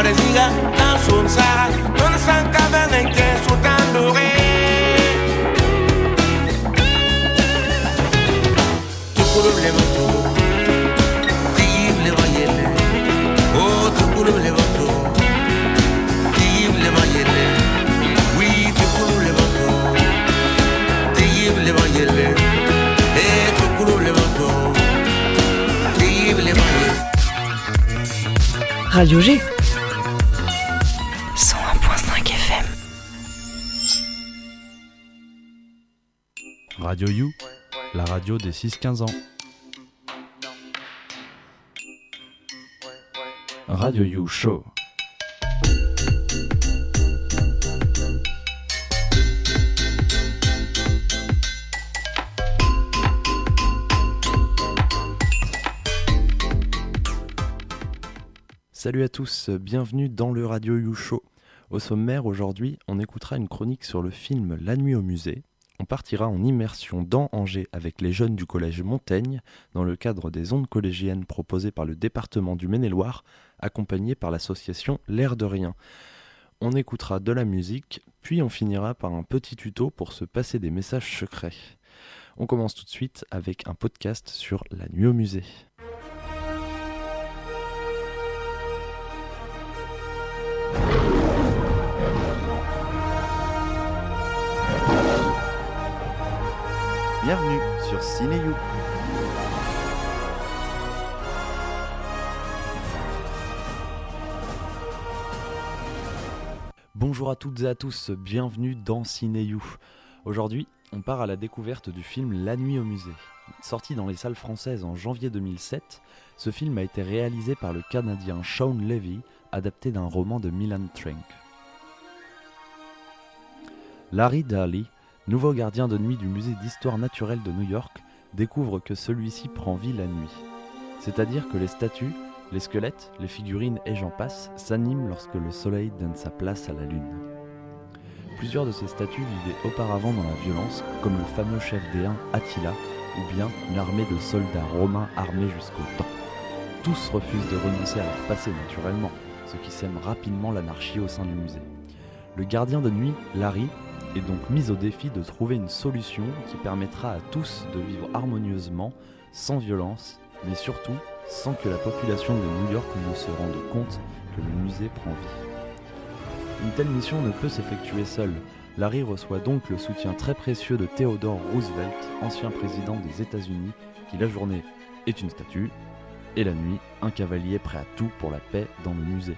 siga tan sunsa non san caben que su tan dure tu problema tu le vayele oh tu problema tu le vayele oui tu problema tu le vayele tu problema tu le vayele Radio G 101.5 FM. Radio You, la radio des 6-15 ans. Radio You Show. Salut à tous, bienvenue dans le Radio You Show. Au sommaire, aujourd'hui, on écoutera une chronique sur le film La Nuit au musée. On partira en immersion dans Angers avec les jeunes du collège Montaigne, dans le cadre des ondes collégiennes proposées par le département du Maine-et-Loire, accompagnées par l'association L'air de rien. On écoutera de la musique, puis on finira par un petit tuto pour se passer des messages secrets. On commence tout de suite avec un podcast sur La Nuit au musée. Bienvenue sur CinéYou. Bonjour à toutes et à tous, bienvenue dans CinéYou. Aujourd'hui, on part à la découverte du film La Nuit au musée. Sorti dans les salles françaises en janvier 2007, ce film a été réalisé par le Canadien Shawn Levy, adapté d'un roman de Milan Trenk. Larry Daly, nouveau gardien de nuit du musée d'histoire naturelle de New York, découvre que celui-ci prend vie la nuit. C'est-à-dire que les statues, les squelettes, les figurines et j'en passe s'animent lorsque le soleil donne sa place à la lune. Plusieurs de ces statues vivaient auparavant dans la violence, comme le fameux chef des Huns Attila, ou bien une armée de soldats romains armés jusqu'aux dents. Tous refusent de renoncer à leur passé naturellement, ce qui sème rapidement l'anarchie au sein du musée. Le gardien de nuit, Larry, est donc mis au défi de trouver une solution qui permettra à tous de vivre harmonieusement, sans violence, mais surtout sans que la population de New York ne se rende compte que le musée prend vie. Une telle mission ne peut s'effectuer seule. Larry reçoit donc le soutien très précieux de Theodore Roosevelt, ancien président des États-Unis, qui la journée est une statue, et la nuit, un cavalier prêt à tout pour la paix dans le musée.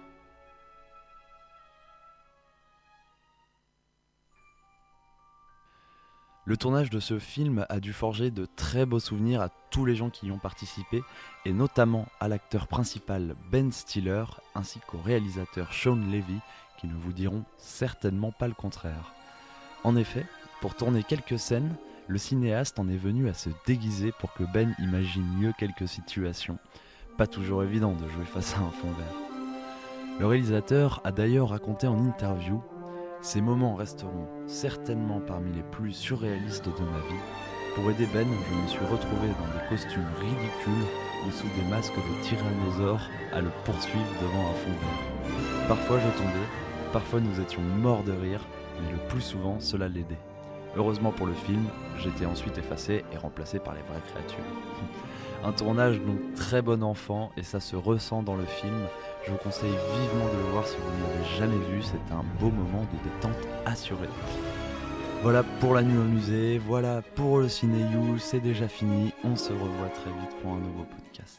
Le tournage de ce film a dû forger de très beaux souvenirs à tous les gens qui y ont participé, et notamment à l'acteur principal Ben Stiller, ainsi qu'au réalisateur Shawn Levy, qui ne vous diront certainement pas le contraire. En effet, pour tourner quelques scènes, le cinéaste en est venu à se déguiser pour que Ben imagine mieux quelques situations. Pas toujours évident de jouer face à un fond vert. Le réalisateur a d'ailleurs raconté en interview: ces moments resteront certainement parmi les plus surréalistes de ma vie. Pour aider Ben, je me suis retrouvé dans des costumes ridicules ou sous des masques de tyrannosaures à le poursuivre devant un fond vert. Parfois je tombais, parfois nous étions morts de rire, mais le plus souvent cela l'aidait. Heureusement pour le film, j'étais ensuite effacé et remplacé par les vraies créatures. Un tournage donc très bon enfant et ça se ressent dans le film. Je vous conseille vivement de le voir si vous ne l'avez jamais vu, c'est un beau moment de détente assuré. Voilà pour la nuit au musée, voilà pour le CinéYou, c'est déjà fini, on se revoit très vite pour un nouveau podcast.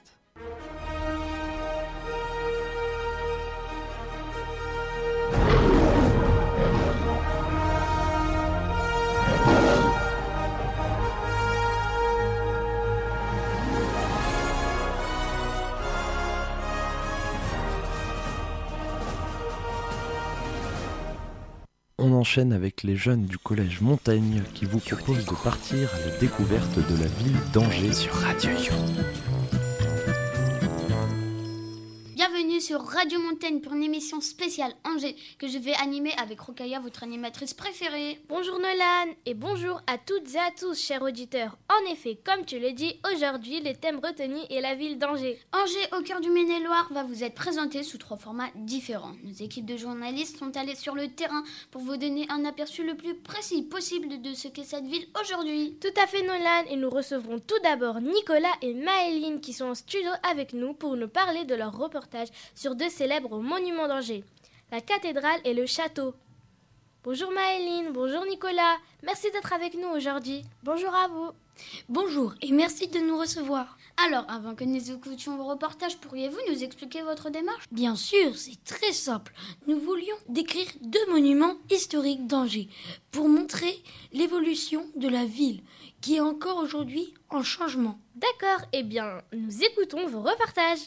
On enchaîne avec les jeunes du collège Montaigne qui vous proposent de partir à la découverte de la ville d'Angers sur Radio You. Bienvenue sur Radio Montaigne pour une émission spéciale Angers que je vais animer avec Rokhaya, votre animatrice préférée. Bonjour Nolan et bonjour à toutes et à tous, chers auditeurs. En effet, comme tu le dis, aujourd'hui, le thème retenu est la ville d'Angers. Angers, au cœur du Maine-et-Loire, va vous être présenté sous 3 formats différents. Nos équipes de journalistes sont allées sur le terrain pour vous donner un aperçu le plus précis possible de ce qu'est cette ville aujourd'hui. Tout à fait Nolan, et nous recevrons tout d'abord Nicolas et Maëline qui sont en studio avec nous pour nous parler de leur reportage sur 2 célèbres monuments d'Angers, la cathédrale et le château. Bonjour Maëline, bonjour Nicolas, merci d'être avec nous aujourd'hui. Bonjour à vous. Bonjour et merci de nous recevoir. Alors, avant que nous écoutions vos reportages, pourriez-vous nous expliquer votre démarche ? Bien sûr, c'est très simple. Nous voulions décrire 2 monuments historiques d'Angers pour montrer l'évolution de la ville qui est encore aujourd'hui en changement. D'accord, eh bien, nous écoutons vos reportages.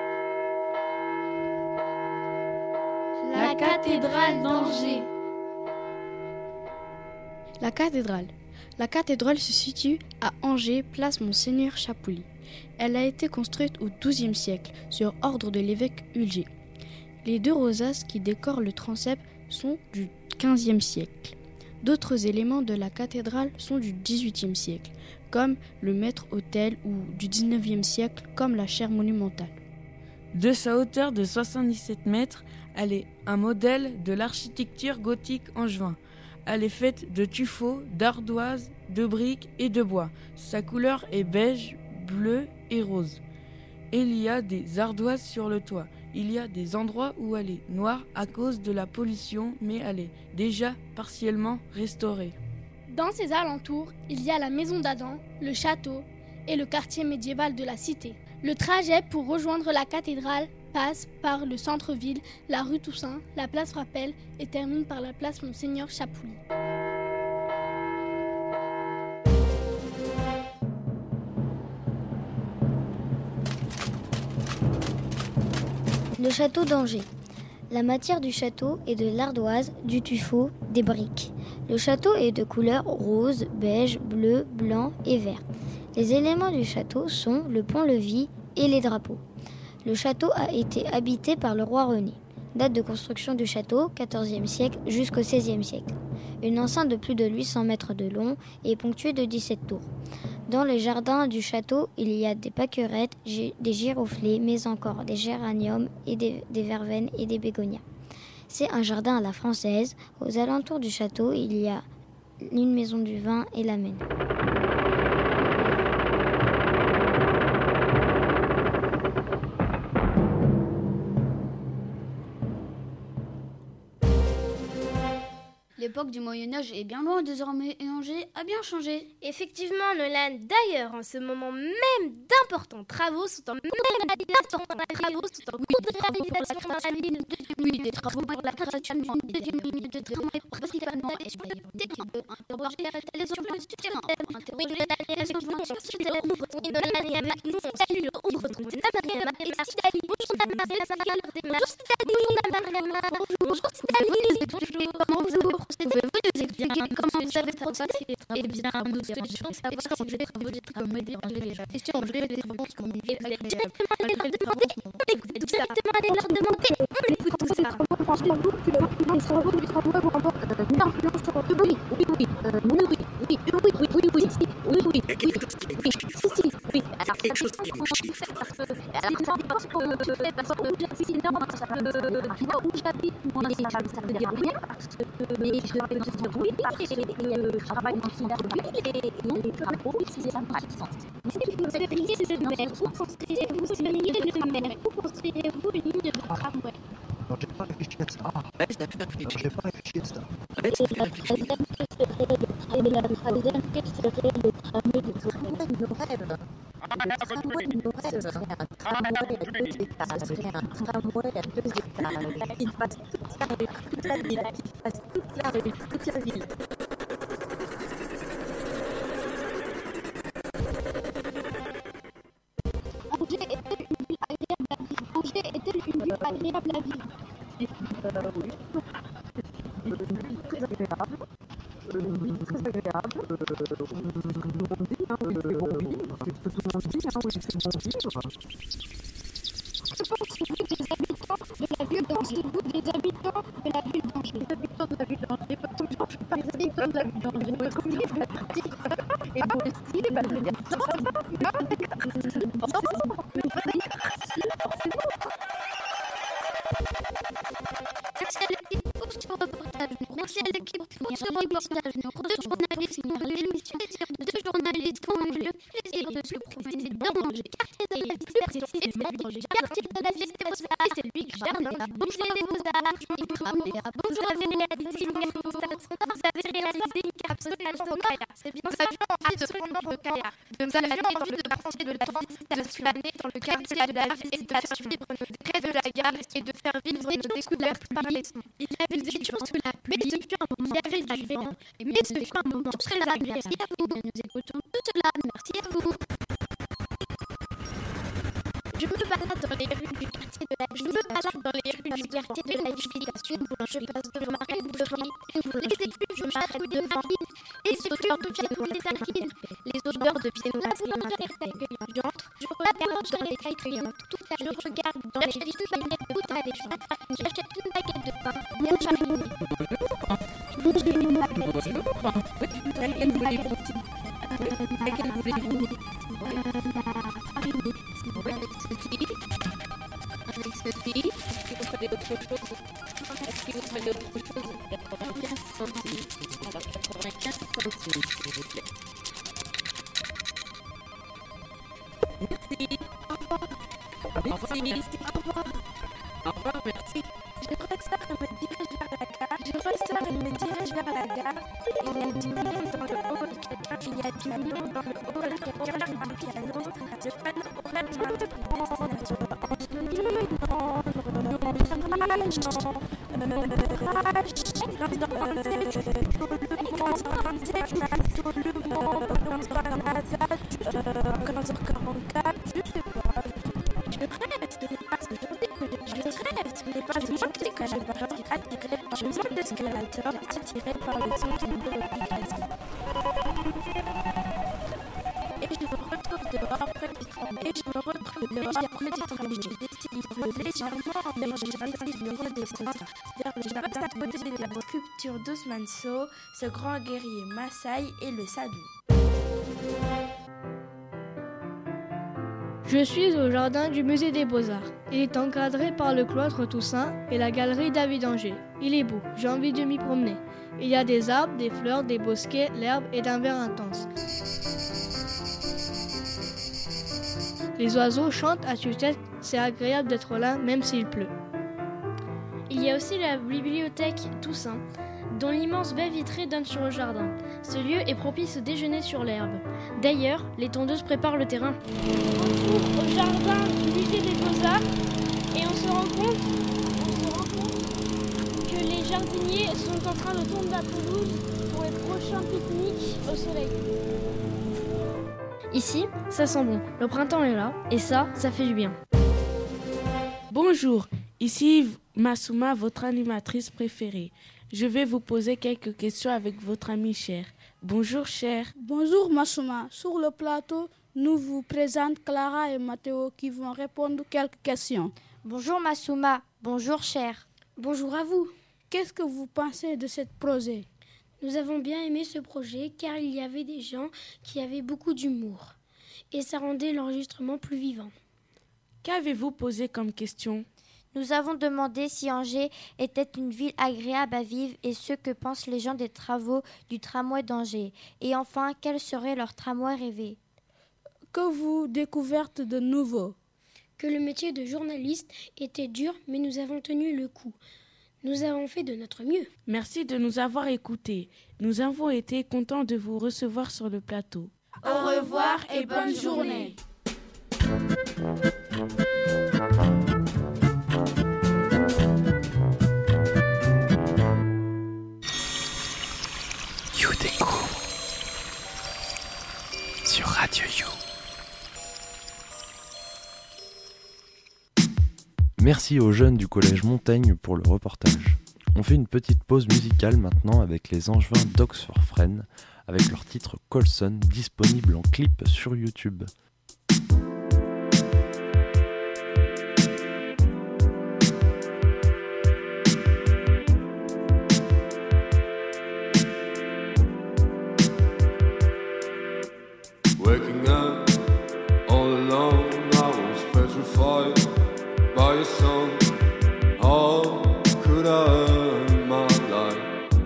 La cathédrale d'Angers. La cathédrale. La cathédrale se situe à Angers, place Monseigneur Chapouly. Elle a été construite au XIIe siècle sur ordre de l'évêque Ulger. Les 2 rosaces qui décorent le transept sont du XVe siècle. D'autres éléments de la cathédrale sont du XVIIIe siècle, comme le maître-autel, ou du XIXe siècle, comme la chaire monumentale. De sa hauteur de 77 mètres, elle est un modèle de l'architecture gothique angevin. Elle est faite de tuffeau, d'ardoise, de briques et de bois. Sa couleur est beige, bleu et rose. Et il y a des ardoises sur le toit. Il y a des endroits où elle est noire à cause de la pollution, mais elle est déjà partiellement restaurée. Dans ses alentours, il y a la maison d'Adam, le château et le quartier médiéval de la cité. Le trajet pour rejoindre la cathédrale passe par le centre-ville, la rue Toussaint, la place Rappel et termine par la place Monseigneur Chapouly. Le château d'Angers. La matière du château est de l'ardoise, du tuffeau, des briques. Le château est de couleur rose, beige, bleu, blanc et vert. Les éléments du château sont le pont-levis et les drapeaux. Le château a été habité par le roi René. Date de construction du château, XIVe siècle jusqu'au XVIe siècle. Une enceinte de plus de 800 mètres de long et ponctuée de 17 tours. Dans les jardins du château, il y a des pâquerettes, des giroflées, mais encore des géraniums et des verveines et des bégonias. C'est un jardin à la française. Aux alentours du château, il y a une maison du vin et la Maine. L'époque du Moyen-Âge est bien loin désormais et Angers a bien changé. Effectivement, Nolan. D'ailleurs, en ce moment même, d'importants travaux sont en Oui, des travaux pour la création d'une deuxième ligne de tramway principalement et sur les politiques de interroger les sur le terrain pour interroger les questions sur ce terrain. Oui, Nolan et avec nous, on salue le haut votre et Sidali. Bonjour, pouvez-vous nous expliquer comment vous avez procédé? Eh bien, nous souhaitons savoir si les travaux du tramway dérangent et si on voulait des travaux qui communiquent avec les directement aller leur demander, on écoute tout ça. Directement aller leur demander, on écoute tout ça. Pensez-vous que les travaux du tramway vont avoir une influence sur le oui, j'ai pas réfléchi à ça. J'ai pas réfléchi à ça. Agréable à vivre. pensez-vous des habitants de la ville d'Angers? Les habitants de la ville d'Angers, toujours pas les habitants de la ville d'Angers. Et vous aussi, je veux dire ça. Merci à l'équipe pour ce reportage. Deux journalistes ont l'émission. Deux journalistes ont eu le plaisir de se promener dans Angers. Quartier de la dispersion et d'Angers. Quartier de la ville des Beaux-Arts, c'est lui que j'adore. Bonjour les Beaux-Arts, bonjour à vous les Beaux-Arts. Vous avez réalisé une capsule Kaya. C'est bien ça. Nous avions envie de prendre le Kaya. Nous avions envie de partir de la visitation l'année dans le quartier de la ville et de suivre le décret de la gare et de faire vivre nos découvertes par les sons. Il y avait des jours sous la pluie, il y avait du vent, mais ce fut un moment très agréable. Merci à vous, nous écoutons tout cela. Merci à vous. Je me balade dans les rues du quartier de la Vivification. Je passe devant une boulangerie. Je m'arrête devant et ce cœur devient léthargique. Les odeurs deviennent accueillantes. J'entre, je regarde dans les cailles je regarde dans les vitres de tout à des gens. J'achète une baguette de pain bien farinée. Laquelle voulez-vous? Avec ceci, est-ce que vous prenez autre chose? Est-ce que vous prenez autre chose? 95 centimes. Alors 95 centimes, s'il vous plaît. Merci. Au revoir. Merci. Au revoir. Au revoir, merci. Je ressors et me dirige vers la gare. Il y a du monde dans le hall. Il y a du monde dans le hall. Quelqu'un joue du piano. Je prenne au même moment de destination. Attiré par le son qui me regarde. Et je me retrouve dehors près du tramway. Il pleut légèrement en mer. Je redescends vers le jardin de la sculpture d'Ousmane Sow, ce grand guerrier Maasai et le Sadou. Je suis au jardin du musée des Beaux-Arts. Il est encadré par le cloître Toussaint et la galerie David Angers. Il est beau, j'ai envie de m'y promener. Il y a des arbres, des fleurs, des bosquets, l'herbe est d'un vert intense. Les oiseaux chantent à tue-tête, c'est agréable d'être là même s'il pleut. Il y a aussi la bibliothèque Toussaint, dont l'immense baie vitrée donne sur le jardin. Ce lieu est propice au déjeuner sur l'herbe. D'ailleurs, les tondeuses préparent le terrain. On trouve au jardin du musée des Beaux-Arts et on se rend compte que les jardiniers sont en train de tondre la pelouse pour les prochains pique-niques au soleil. Ici, ça sent bon. Le printemps est là et ça fait du bien. Bonjour, ici Massouma, votre animatrice préférée. Je vais vous poser quelques questions avec votre ami Cher. Bonjour Cher. Bonjour Massouma. Sur le plateau, nous vous présentons Clara et Mathéo qui vont répondre quelques questions. Bonjour Massouma. Bonjour Cher. Bonjour à vous. Qu'est-ce que vous pensez de ce projet? Nous avons bien aimé ce projet car il y avait des gens qui avaient beaucoup d'humour et ça rendait l'enregistrement plus vivant. Qu'avez-vous posé comme question? Nous avons demandé si Angers était une ville agréable à vivre et ce que pensent les gens des travaux du tramway d'Angers. Et enfin, quel serait leur tramway rêvé? Que vous découvrez de nouveau? Que le métier de journaliste était dur, mais nous avons tenu le coup. Nous avons fait de notre mieux. Merci de nous avoir écoutés. Nous avons été contents de vous recevoir sur le plateau. Au revoir et bonne journée. You découvre sur Radio You. Merci aux jeunes du collège Montaigne pour le reportage. On fait une petite pause musicale maintenant avec les Angevins Dogs for Friends avec leur titre Colson disponible en clip sur YouTube. song. How could I earn my life?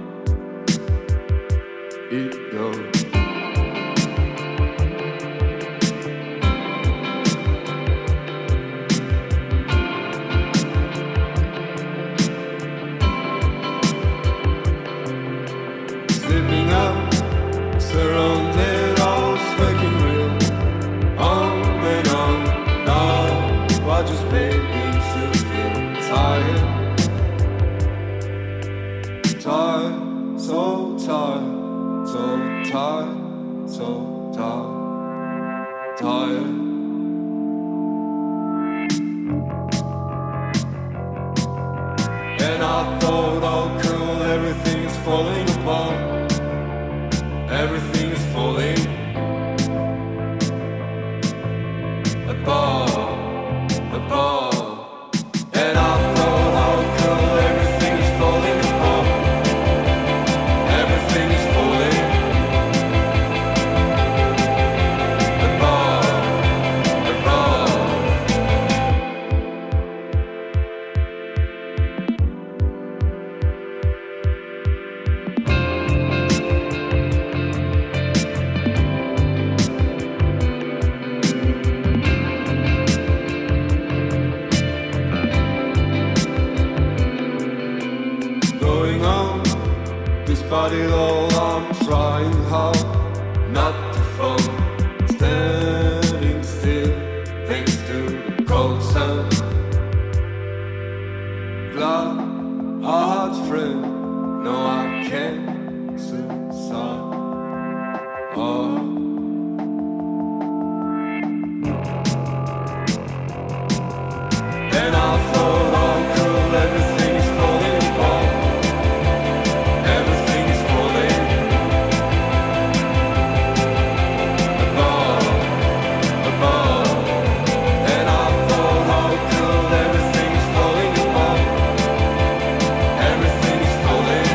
It goes. Sleeping out, surrounded, I was fucking real. On and on, now I just begin to feel tired. Tired, so tired, so tired, so tired, tired. And I thought, oh cool, everything is falling apart. Everything is falling apart, apart. And I thought, oh cool, everything is falling apart. Everything is falling apart, apart. Going on, despite it all, I'm trying hard not to fall. Standing still, thanks to the cold sun. Glad I had friend, no I can't suicide. Oh. And I thought, oh cool, everything is falling apart. Everything is falling apart, apart. And I thought, oh cool, everything is falling apart. Everything is falling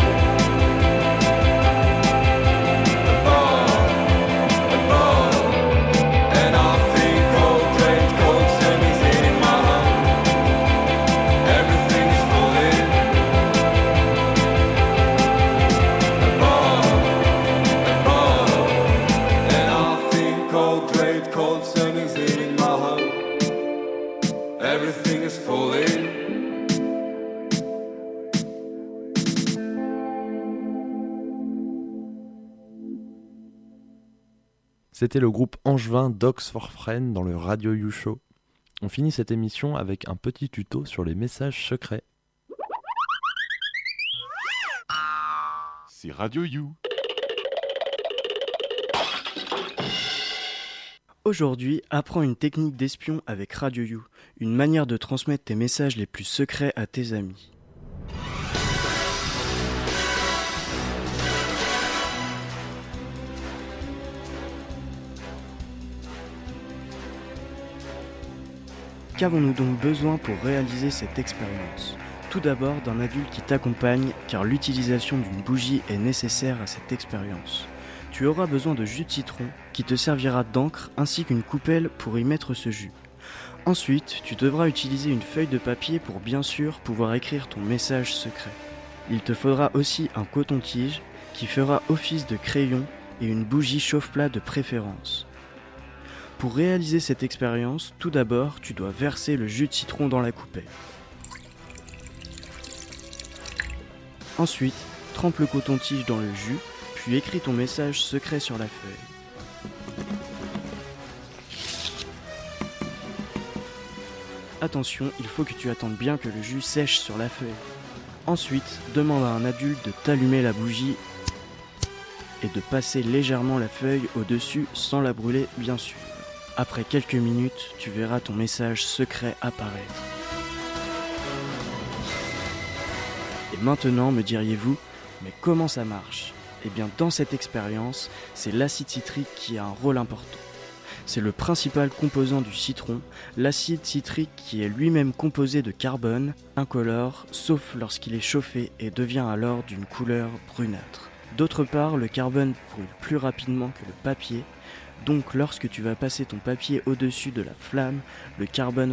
apart, apart. And I think cold, great cold semis in my heart. Everything is falling apart, apart. And I think cold, great cold semis in my heart. Everything is falling. C'était le groupe angevin Dogs for Friends dans le Radio You Show. On finit cette émission avec un petit tuto sur les messages secrets. C'est Radio You. Aujourd'hui, apprends une technique d'espion avec Radio You, une manière de transmettre tes messages les plus secrets à tes amis. Qu'avons-nous donc besoin pour réaliser cette expérience ? Tout d'abord d'un adulte qui t'accompagne, car l'utilisation d'une bougie est nécessaire à cette expérience. Tu auras besoin de jus de citron, qui te servira d'encre, ainsi qu'une coupelle pour y mettre ce jus. Ensuite, tu devras utiliser une feuille de papier pour bien sûr pouvoir écrire ton message secret. Il te faudra aussi un coton-tige, qui fera office de crayon, et une bougie chauffe-plat de préférence. Pour réaliser cette expérience, tout d'abord, tu dois verser le jus de citron dans la coupelle. Ensuite, trempe le coton-tige dans le jus, puis écris ton message secret sur la feuille. Attention, il faut que tu attendes bien que le jus sèche sur la feuille. Ensuite, demande à un adulte de t'allumer la bougie et de passer légèrement la feuille au-dessus sans la brûler, bien sûr. Après quelques minutes, tu verras ton message secret apparaître. Et maintenant, me diriez-vous, mais comment ça marche ? Eh bien, dans cette expérience, c'est l'acide citrique qui a un rôle important. C'est le principal composant du citron, l'acide citrique qui est lui-même composé de carbone, incolore, sauf lorsqu'il est chauffé et devient alors d'une couleur brunâtre. D'autre part, le carbone brûle plus rapidement que le papier, donc lorsque tu vas passer ton papier au-dessus de la flamme, le carbone